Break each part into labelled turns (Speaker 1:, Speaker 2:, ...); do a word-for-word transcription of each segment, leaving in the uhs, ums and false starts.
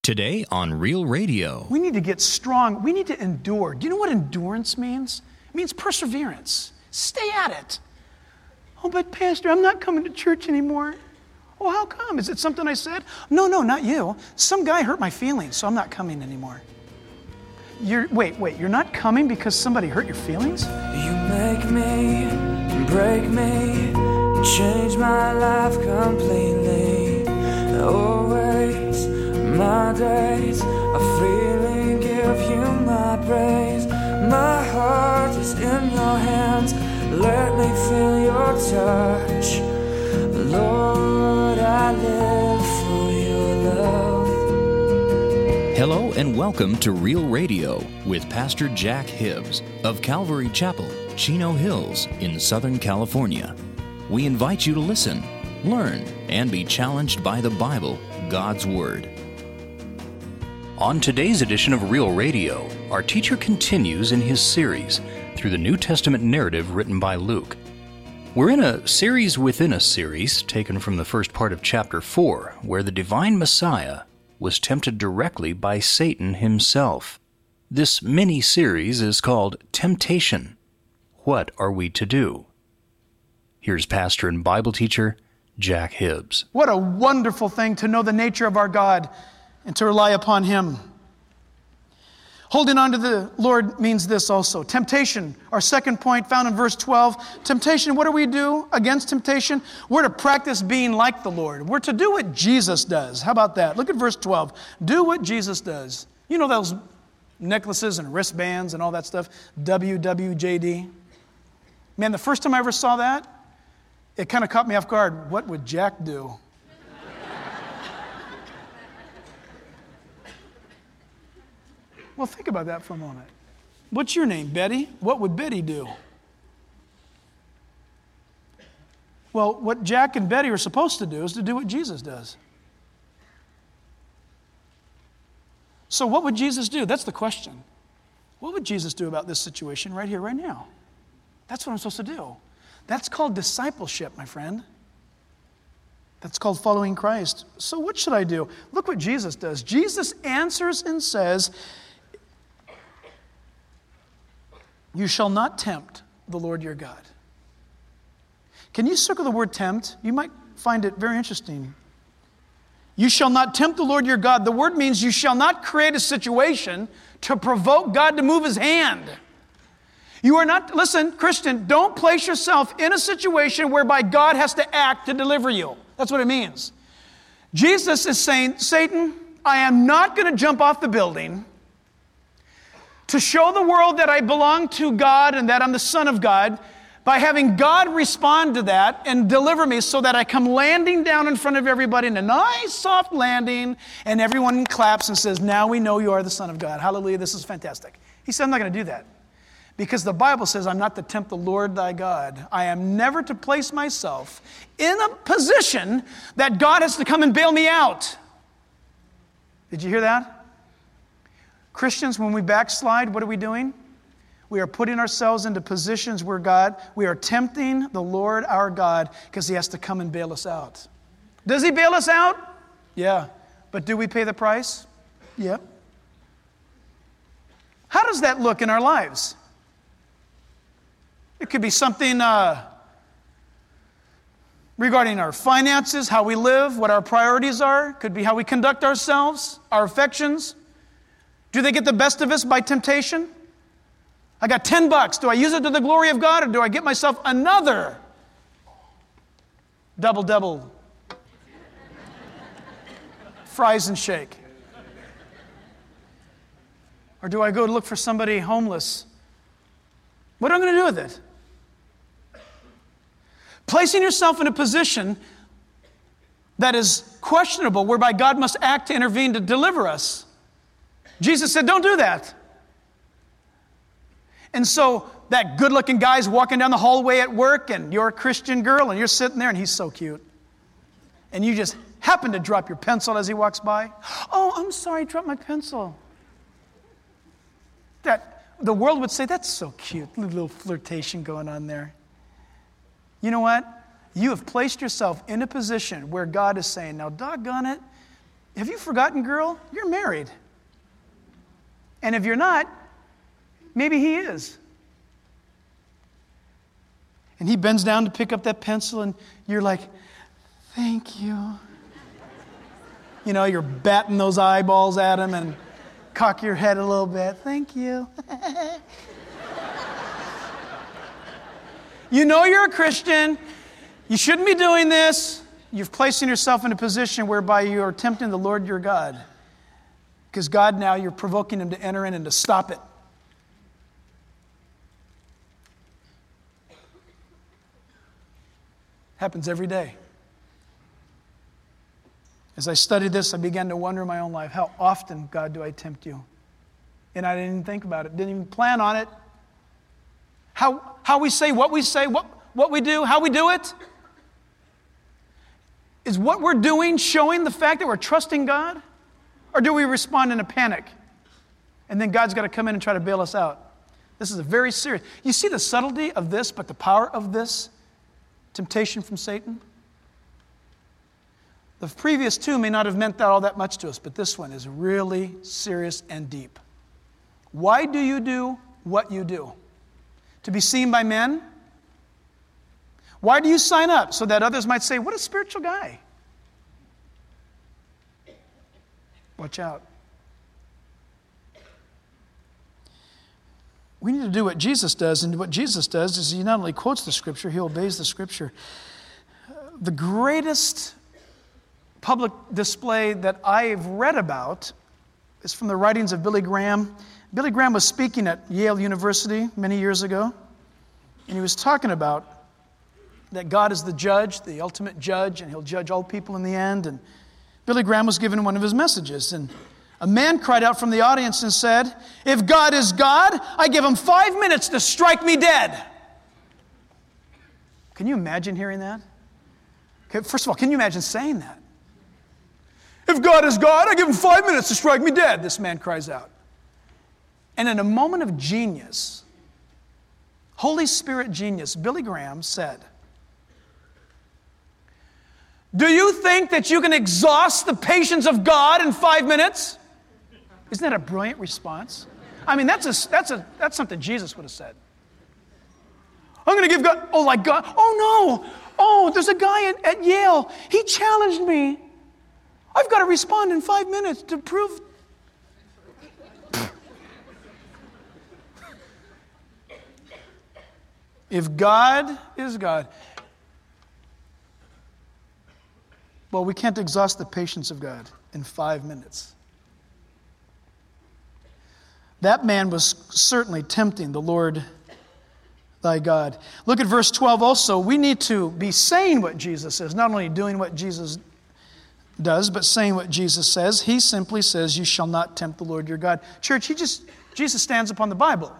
Speaker 1: Today on Real Radio.
Speaker 2: We need to get strong. We need to endure. Do you know what endurance means? It means perseverance. Stay at it. Oh, but Pastor, I'm not coming to church anymore. Oh, how come? Is it something I said? No, no, not you. Some guy hurt my feelings, so I'm not coming anymore. You're, wait, wait, you're not coming because somebody hurt your feelings?
Speaker 3: You make me, break me, change my life completely. Always, my days, I freely give you my praise. My heart is in your hands, let me feel your touch. Lord, I live for your love.
Speaker 1: Hello and welcome to Real Radio with Pastor Jack Hibbs of Calvary Chapel, Chino Hills in Southern California. We invite you to listen, learn, and be challenged by the Bible, God's Word. On today's edition of Real Radio, our teacher continues in his series through the New Testament narrative written by Luke. We're in a series within a series taken from the first part of chapter four, where the divine Messiah was tempted directly by Satan himself. This mini-series is called Temptation. What are we to do? Here's pastor and Bible teacher Jack Hibbs.
Speaker 2: What a wonderful thing to know the nature of our God and to rely upon Him. Holding on to the Lord means this also. Temptation, our second point found in verse twelve. Temptation, what do we do against temptation? We're to practice being like the Lord. We're to do what Jesus does. How about that? Look at verse twelve. Do what Jesus does. You know those necklaces and wristbands and all that stuff? W W J D. Man, the first time I ever saw that, it kind of caught me off guard. What would Jack do? Well, think about that for a moment. What's your name, Betty? What would Betty do? Well, what Jack and Betty are supposed to do is to do what Jesus does. So what would Jesus do? That's the question. What would Jesus do about this situation right here, right now? That's what I'm supposed to do. That's called discipleship, my friend. That's called following Christ. So what should I do? Look what Jesus does. Jesus answers and says, "You shall not tempt the Lord your God." Can you circle the word tempt? You might find it very interesting. You shall not tempt the Lord your God. The word means you shall not create a situation to provoke God to move His hand. You are not, listen, Christian, don't place yourself in a situation whereby God has to act to deliver you. That's what it means. Jesus is saying, Satan, I am not going to jump off the building to show the world that I belong to God and that I'm the Son of God by having God respond to that and deliver me so that I come landing down in front of everybody in a nice soft landing and everyone claps and says, now we know you are the Son of God. Hallelujah, this is fantastic. He said, I'm not going to do that because the Bible says I'm not to tempt the Lord thy God. I am never to place myself in a position that God has to come and bail me out. Did you hear that? Christians, when we backslide, what are we doing? We are putting ourselves into positions where God, we are tempting the Lord our God because He has to come and bail us out. Does He bail us out? Yeah. But do we pay the price? Yeah. How does that look in our lives? It could be something uh, regarding our finances, how we live, what our priorities are. It could be how we conduct ourselves, our affections. Do they get the best of us by temptation? I got ten bucks. Do I use it to the glory of God or do I get myself another double double fries and shake? Or do I go look for somebody homeless? What am I going to do with it? Placing yourself in a position that is questionable, whereby God must act to intervene to deliver us. Jesus said, don't do that. And so that good-looking guy's walking down the hallway at work and you're a Christian girl and you're sitting there and he's so cute. And you just happen to drop your pencil as he walks by. Oh, I'm sorry, I dropped my pencil. That the world would say, that's so cute, a little flirtation going on there. You know what? You have placed yourself in a position where God is saying, now doggone it, Have you forgotten, girl? You're married. And if you're not, maybe he is. And he bends down to pick up that pencil, and you're like, thank you. You know, you're batting those eyeballs at him and cock your head a little bit. Thank you. You know you're a Christian. You shouldn't be doing this. You're placing yourself in a position whereby you are tempting the Lord your God. Because God now, you're provoking him to enter in and to stop it. Happens every day. As I studied this, I began to wonder in my own life, how often, God, do I tempt you? And I didn't even think about it, didn't even plan on it. How, how we say what we say, what, what we do, how we do it. Is what we're doing showing the fact that we're trusting God? Or do we respond in a panic? And then God's got to come in and try to bail us out. This is a very serious. You see the subtlety of this, but the power of this temptation from Satan? The previous two may not have meant that all that much to us, but this one is really serious and deep. Why do you do what you do? To be seen by men? Why do you sign up? So that others might say, what a spiritual guy. Watch out. We need to do what Jesus does, and what Jesus does is he not only quotes the Scripture, he obeys the Scripture. The greatest public display that I've read about is from the writings of Billy Graham. Billy Graham was speaking at Yale University many years ago, and he was talking about that God is the judge, the ultimate judge, and he'll judge all people in the end. And Billy Graham was given one of his messages, and a man cried out from the audience and said, if God is God, I give him five minutes to strike me dead. Can you imagine hearing that? Okay, first of all, can you imagine saying that? If God is God, I give him five minutes to strike me dead, this man cries out. And in a moment of genius, Holy Spirit genius, Billy Graham said, do you think that you can exhaust the patience of God in five minutes? Isn't that a brilliant response? I mean, that's a, that's a, that's something Jesus would have said. I'm going to give God, oh, like God, oh no, oh, there's a guy at, at Yale, he challenged me. I've got to respond in five minutes to prove. If God is God, well, we can't exhaust the patience of God in five minutes. That man was certainly tempting the Lord thy God. Look at verse twelve also. We need to be saying what Jesus says, not only doing what Jesus does, but saying what Jesus says. He simply says, you shall not tempt the Lord your God. Church, he just, Jesus stands upon the Bible.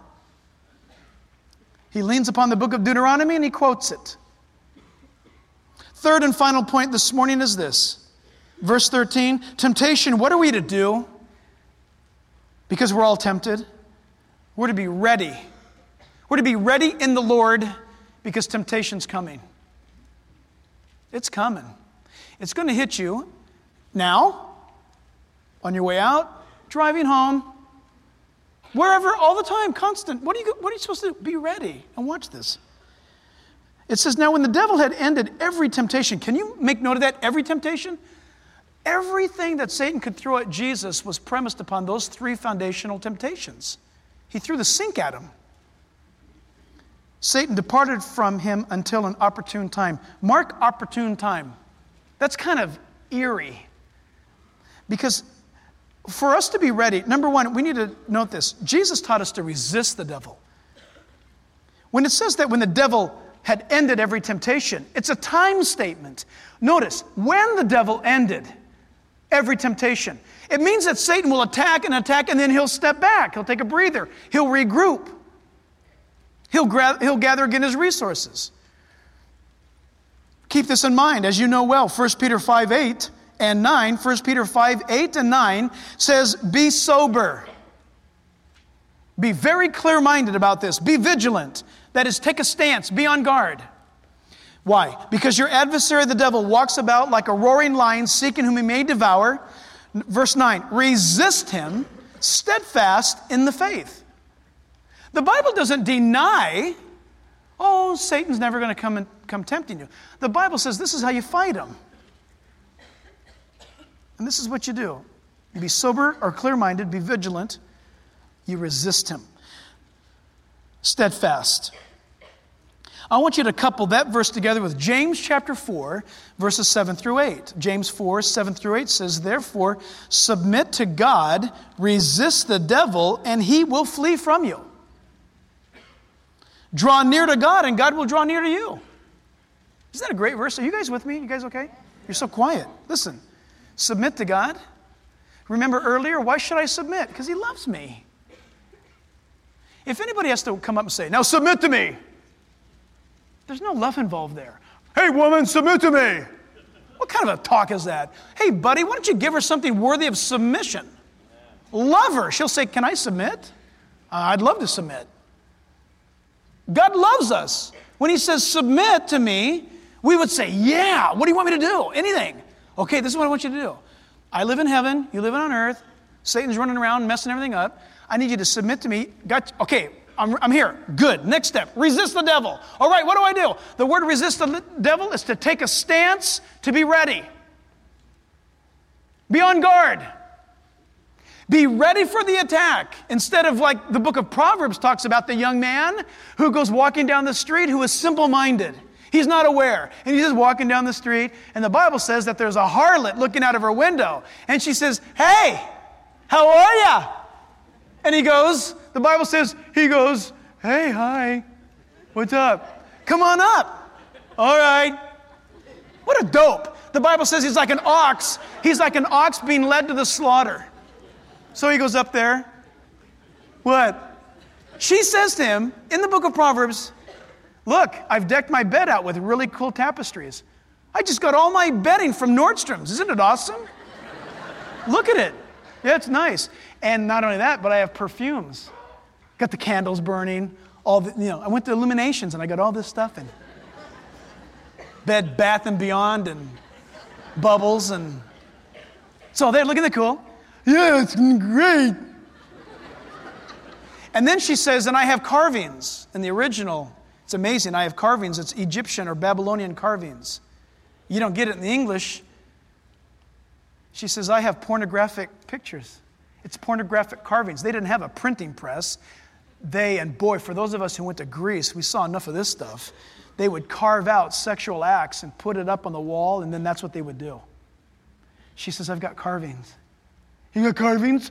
Speaker 2: He leans upon the book of Deuteronomy and he quotes it. Third and final point this morning is this. Verse thirteen, temptation, what are we to do? Because we're all tempted. We're to be ready. We're to be ready in the Lord because temptation's coming. It's coming. It's going to hit you now, on your way out, driving home, wherever, all the time, constant. What are you, what are you supposed to do? Be ready. And watch this. It says, now when the devil had ended every temptation, can you make note of that? Every temptation? Everything that Satan could throw at Jesus was premised upon those three foundational temptations. He threw the sink at him. Satan departed from him until an opportune time. Mark opportune time. That's kind of eerie. Because for us to be ready, number one, we need to note this. Jesus taught us to resist the devil. When it says that when the devil had ended every temptation, it's a time statement. Notice, when the devil ended every temptation, it means that Satan will attack and attack and then he'll step back. He'll take a breather. He'll regroup. He'll, gra- he'll gather again his resources. Keep this in mind, as you know well, First Peter five, eight and nine, First Peter five, eight and nine says, be sober. Be very clear-minded about this. Be vigilant. That is, take a stance. Be on guard. Why? Because your adversary, the devil, walks about like a roaring lion, seeking whom he may devour. Verse nine, resist him steadfast in the faith. The Bible doesn't deny, oh, Satan's never going to come and come tempting you. The Bible says this is how you fight him. And this is what you do. You be sober or clear-minded, be vigilant. You resist him. Steadfast. I want you to couple that verse together with James chapter four, verses seven through eight. James four, seven through eight says, therefore, submit to God, resist the devil, and he will flee from you. Draw near to God, and God will draw near to you. Isn't that a great verse? Are you guys with me? You guys okay? You're so quiet. Listen, submit to God. Remember earlier, why should I submit? Because he loves me. If anybody has to come up and say, now submit to me, there's no love involved there. Hey, woman, submit to me. What kind of a talk is that? Hey, buddy, why don't you give her something worthy of submission? Love her. She'll say, can I submit? Uh, I'd love to submit. God loves us. When he says, submit to me, we would say, yeah, what do you want me to do? Anything. Okay, this is what I want you to do. I live in heaven, you live on earth, Satan's running around messing everything up. I need you to submit to me. Got, okay, I'm, I'm here. Good. Next step, resist the devil. All right, what do I do? The word resist the devil is to take a stance, to be ready. Be on guard. Be ready for the attack. Instead of like the book of Proverbs talks about the young man who goes walking down the street who is simple-minded. He's not aware. And he's just walking down the street. And the Bible says that there's a harlot looking out of her window. And she says, hey, how are ya? And he goes, the Bible says, he goes, hey, hi, what's up? Come on up. All right. What a dope. The Bible says he's like an ox. He's like an ox being led to the slaughter. So he goes up there. What? She says to him, in the book of Proverbs, look, I've decked my bed out with really cool tapestries. I just got all my bedding from Nordstrom's. Isn't it awesome? Look at it. Yeah, it's nice. And not only that, but I have perfumes. Got the candles burning. All the, you know, I went to Illuminations and I got all this stuff in. Bed Bath and Beyond and Bubbles and so there. Look at the cool. Yeah, it's great. And then she says, and I have carvings. In the original, it's amazing. I have carvings. It's Egyptian or Babylonian carvings. You don't get it in the English. She says, I have pornographic pictures. It's pornographic carvings. They didn't have a printing press. They, and boy, for those of us who went to Greece, we saw enough of this stuff. They would carve out sexual acts and put it up on the wall, and then that's what they would do. She says, I've got carvings. You got carvings?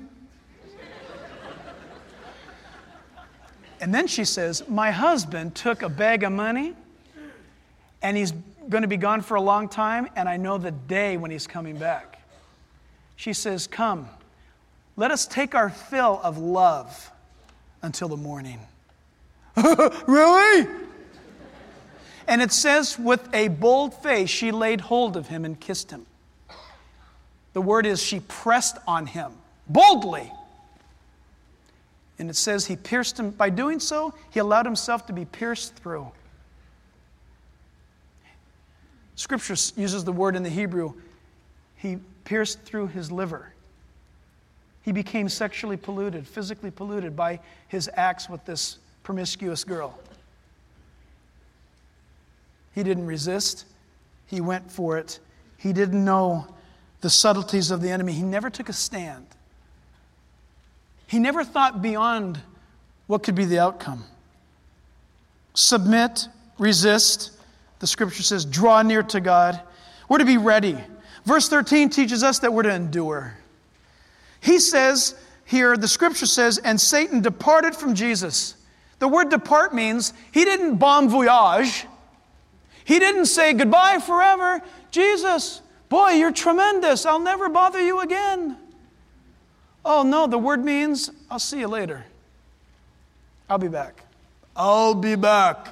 Speaker 2: And then she says, my husband took a bag of money, and he's going to be gone for a long time, and I know the day when he's coming back. She says, come, let us take our fill of love until the morning. Really? And it says, with a bold face, she laid hold of him and kissed him. The word is she pressed on him boldly. And it says he pierced him. By doing so, he allowed himself to be pierced through. Scripture uses the word in the Hebrew, he pierced through his liver. He became sexually polluted, physically polluted by his acts with this promiscuous girl. He didn't resist. He went for it. He didn't know the subtleties of the enemy. He never took a stand. He never thought beyond what could be the outcome. Submit, resist. The scripture says, draw near to God. We're to be ready. Verse thirteen teaches us that we're to endure. He says here, the scripture says, and Satan departed from Jesus. The word depart means he didn't bon voyage. He didn't say goodbye forever. Jesus, boy, you're tremendous. I'll never bother you again. Oh, no, the word means I'll see you later. I'll be back. I'll be back.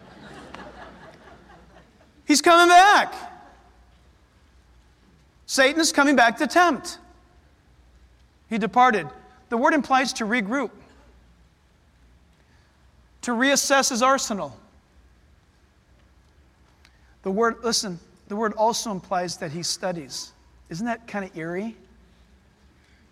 Speaker 2: He's coming back. Satan is coming back to tempt. He departed. The word implies to regroup, to reassess his arsenal. The word, listen, the word also implies that he studies. Isn't that kind of eerie?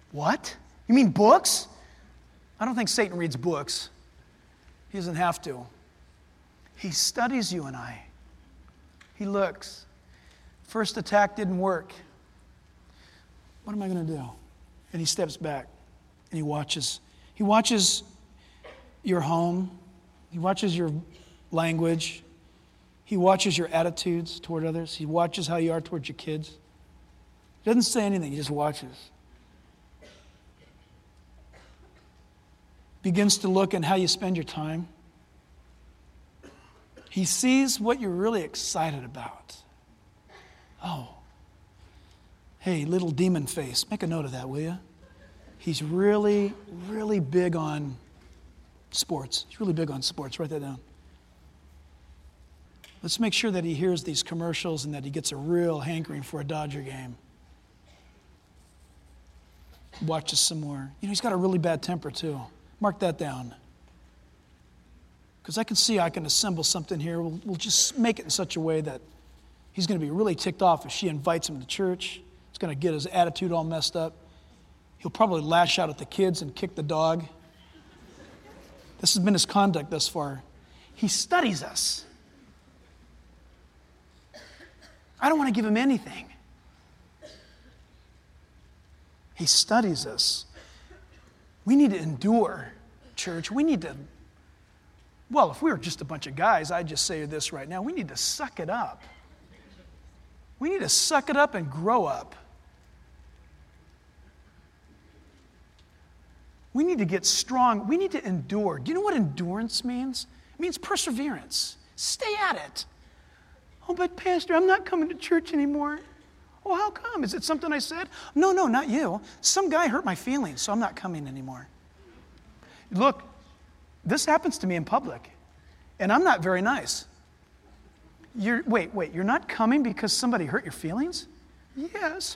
Speaker 2: What? You mean books? I don't think Satan reads books. He doesn't have to. He studies you and I. He looks. First attack didn't work. What am I going to do? And he steps back and he watches. He watches your home. He watches your language. He watches your attitudes toward others. He watches how you are towards your kids. He doesn't say anything. He just watches. Begins to look at how you spend your time. He sees what you're really excited about. Oh, hey, little demon face, make a note of that, will you? He's really, really big on sports. He's really big on sports. Write that down. Let's make sure that he hears these commercials and that he gets a real hankering for a Dodger game. Watches some more. You know, he's got a really bad temper too. Mark that down. Because I can see I can assemble something here. We'll, we'll just make it in such a way that he's going to be really ticked off if she invites him to church. It's going to get his attitude all messed up. He'll probably lash out at the kids and kick the dog. This has been his conduct thus far. He studies us. I don't want to give him anything. He studies us. We need to endure, church. We need to, well, if we were just a bunch of guys, I'd just say this right now. We need to suck it up. We need to suck it up and grow up. We need to get strong. We need to endure. Do you know what endurance means? It means perseverance. Stay at it. Oh, but Pastor, I'm not coming to church anymore. Oh, how come? Is it something I said? No, no, not you. Some guy hurt my feelings, so I'm not coming anymore. Look, this happens to me in public, and I'm not very nice. You're, wait, wait, you're not coming because somebody hurt your feelings? Yes.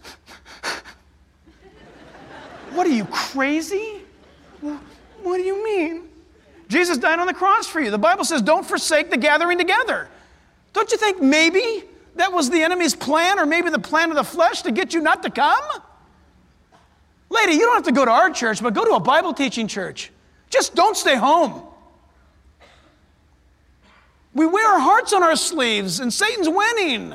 Speaker 2: What are you, crazy? What do you mean? Jesus died on the cross for you. The Bible says don't forsake the gathering together. Don't you think maybe that was the enemy's plan, or maybe the plan of the flesh to get you not to come? Lady, you don't have to go to our church, but go to a Bible teaching church. Just don't stay home. We wear our hearts on our sleeves, and Satan's winning.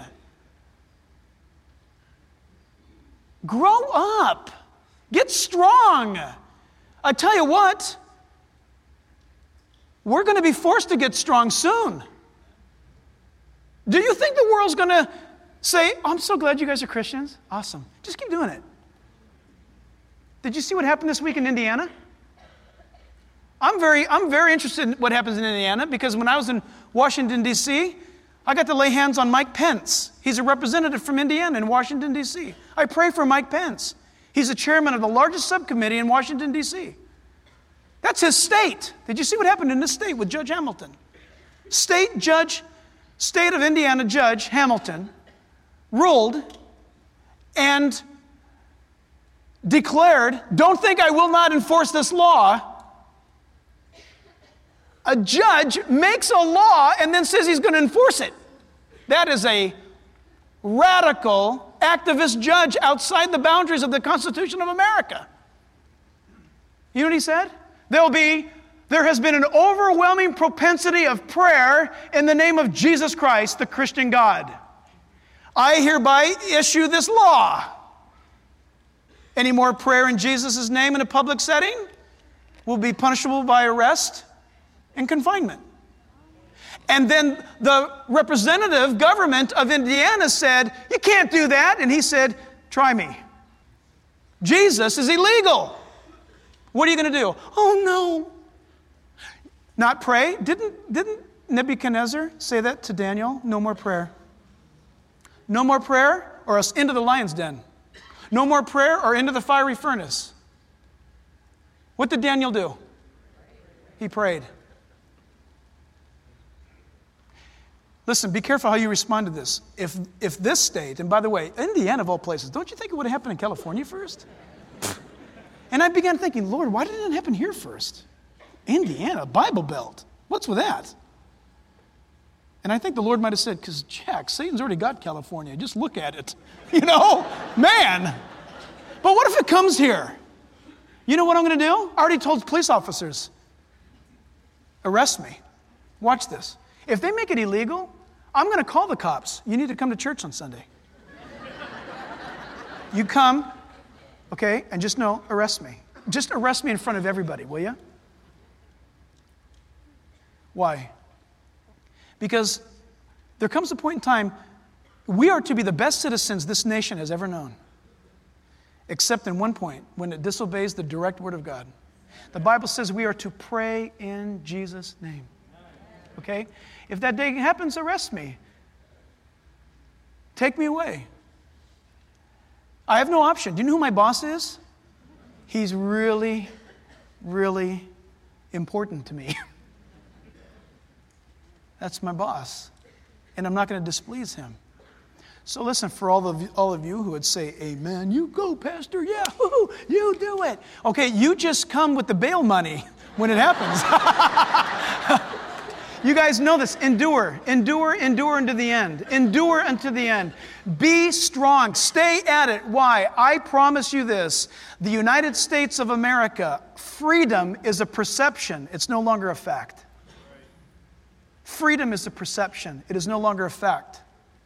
Speaker 2: Grow up. Get strong. I tell you what, we're going to be forced to get strong soon. Do you think the world's going to say, oh, I'm so glad you guys are Christians? Awesome. Just keep doing it. Did you see what happened this week in Indiana? I'm very, I'm very interested in what happens in Indiana because when I was in Washington, D C, I got to lay hands on Mike Pence. He's a representative from Indiana in Washington, D C. I pray for Mike Pence. He's the chairman of the largest subcommittee in Washington, D C. That's his state. Did you see what happened in this state with Judge Hamilton? State judge, state of Indiana Judge Hamilton ruled and declared, don't think I will not enforce this law. A judge makes a law and then says he's going to enforce it. That is a radical activist judge outside the boundaries of the Constitution of America. You know what he said? There'll be, there has been an overwhelming propensity of prayer in the name of Jesus Christ, the Christian God. I hereby issue this law. Any more prayer in Jesus' name in a public setting will be punishable by arrest and confinement. And then the representative government of Indiana said, you can't do that. And he said, try me. Jesus is illegal. What are you going to do? Oh, no. Not pray? Didn't, didn't Nebuchadnezzar say that to Daniel? No more prayer. No more prayer or else into the lion's den. No more prayer or into the fiery furnace. What did Daniel do? He prayed. Listen, be careful how you respond to this. If, if this state, and by the way, Indiana of all places, don't you think it would have happened in California first? And I began thinking, Lord, why didn't it happen here first? Indiana, Bible Belt. What's with that? And I think the Lord might have said, because Jack, Satan's already got California. Just look at it. You know, man. But what if it comes here? You know what I'm going to do? I already told police officers, arrest me. Watch this. If they make it illegal, I'm going to call the cops. You need to come to church on Sunday. You come, okay, and just know, arrest me. Just arrest me in front of everybody, will you? Why? Because there comes a point in time, we are to be the best citizens this nation has ever known. Except in one point, when it disobeys the direct word of God. The Bible says we are to pray in Jesus' name. Okay? If that day happens, arrest me. Take me away. I have no option. Do you know who my boss is? He's really, really important to me. That's my boss. And I'm not going to displease him. So listen, for all of you, all of you who would say, amen, you go, Pastor, yeah, woo-hoo, you do it. Okay, you just come with the bail money when it happens. You guys know this. Endure, endure, endure unto the end. Endure unto the end. Be strong. Stay at it. Why? I promise you this. The United States of America, freedom is a perception. It's no longer a fact. Freedom is a perception. It is no longer a fact.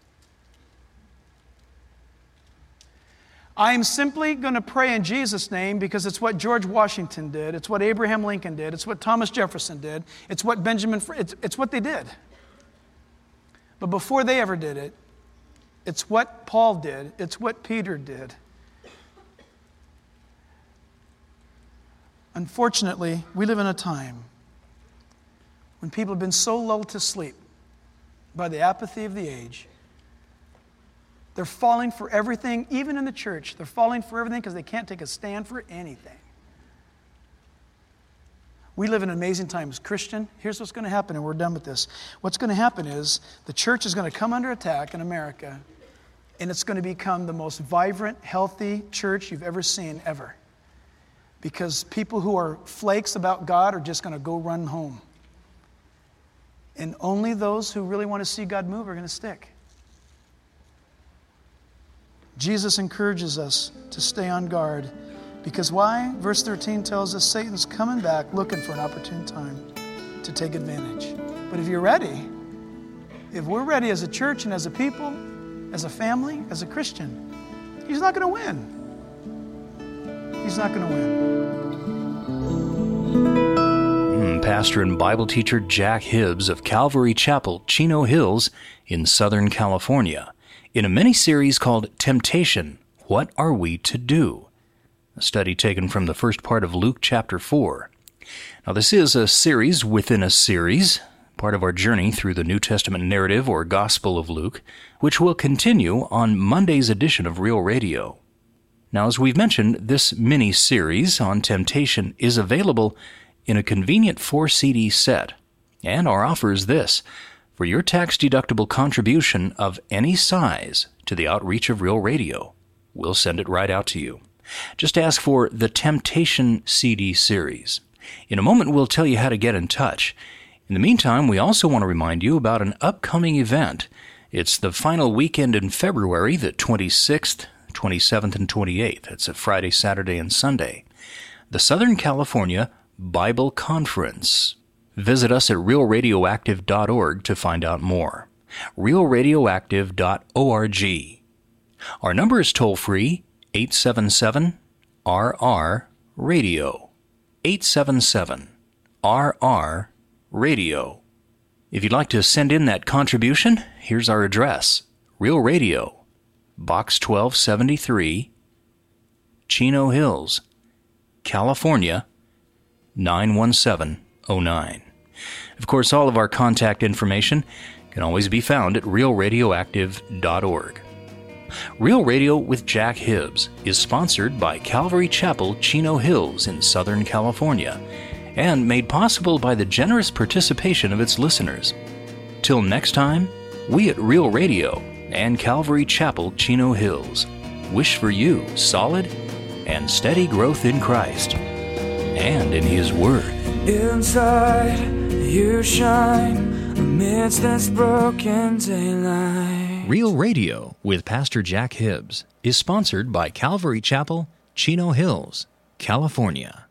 Speaker 2: I am simply going to pray in Jesus' name because it's what George Washington did. It's what Abraham Lincoln did. It's what Thomas Jefferson did. It's what Benjamin, Fr- it's, it's what they did. But before they ever did it, it's what Paul did. It's what Peter did. Unfortunately, we live in a time when people have been so lulled to sleep by the apathy of the age. They're falling for everything, even in the church. They're falling for everything because they can't take a stand for anything. We live in an amazing time. As Christian, here's what's going to happen, and we're done with this. What's going to happen is the church is going to come under attack in America, and it's going to become the most vibrant, healthy church you've ever seen, ever. Because people who are flakes about God are just going to go run home. And only those who really want to see God move are going to stick. Jesus encourages us to stay on guard. Because why? Verse thirteen tells us Satan's coming back looking for an opportune time to take advantage. But if you're ready, if we're ready as a church and as a people, as a family, as a Christian, he's not going to win. He's not going to win.
Speaker 1: Pastor and Bible teacher Jack Hibbs of Calvary Chapel, Chino Hills in Southern California, in a mini-series called Temptation, What Are We to Do? A study taken from the first part of Luke chapter four. Now this is a series within a series, part of our journey through the New Testament narrative or Gospel of Luke, which will continue on Monday's edition of Real Radio. Now as we've mentioned, this mini-series on temptation is available in a convenient four C D set, and our offer is this: for your tax-deductible contribution of any size to the outreach of Real Radio, we'll send it right out to you. Just ask for the Temptation C D series. In a moment, we'll tell you how to get in touch. In the meantime, we also want to remind you about an upcoming event. It's the final weekend in February, the twenty-sixth, twenty-seventh, and twenty-eighth. It's a Friday, Saturday, and Sunday. The Southern California Bible Conference. Visit us at real radioactive dot org to find out more. real radioactive dot org. Our number is toll-free, eight seven seven R R radio. eight seven seven R R radio. If you'd like to send in that contribution, here's our address. Real Radio, Box twelve seventy-three, Chino Hills, California, nine one seven oh nine. Of course, all of our contact information can always be found at real radioactive dot org. Real Radio with Jack Hibbs is sponsored by Calvary Chapel, Chino Hills in Southern California, and made possible by the generous participation of its listeners. Till next time, we at Real Radio and Calvary Chapel, Chino Hills wish for you solid and steady growth in Christ and in His Word.
Speaker 3: Inside you shine amidst this broken daylight.
Speaker 1: Real Radio with Pastor Jack Hibbs is sponsored by Calvary Chapel, Chino Hills, California.